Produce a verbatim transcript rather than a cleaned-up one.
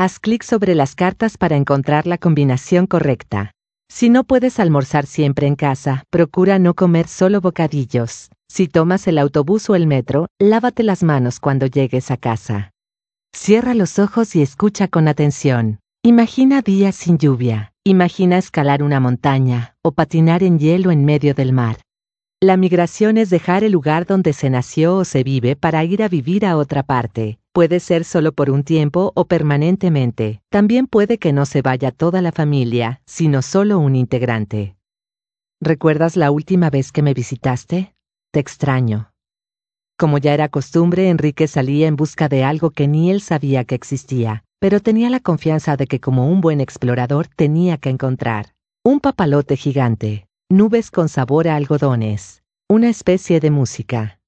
Haz clic sobre las cartas para encontrar la combinación correcta. Si no puedes almorzar siempre en casa, procura no comer solo bocadillos. Si tomas el autobús o el metro, lávate las manos cuando llegues a casa. Cierra los ojos y escucha con atención. Imagina días sin lluvia. Imagina escalar una montaña o patinar en hielo en medio del mar. La migración es dejar el lugar donde se nació o se vive para ir a vivir a otra parte. Puede ser solo por un tiempo o permanentemente. También puede que no se vaya toda la familia, sino solo un integrante. ¿Recuerdas la última vez que me visitaste? Te extraño. Como ya era costumbre, Enrique salía en busca de algo que ni él sabía que existía, pero tenía la confianza de que como un buen explorador tenía que encontrar un papalote gigante, nubes con sabor a algodones, una especie de música,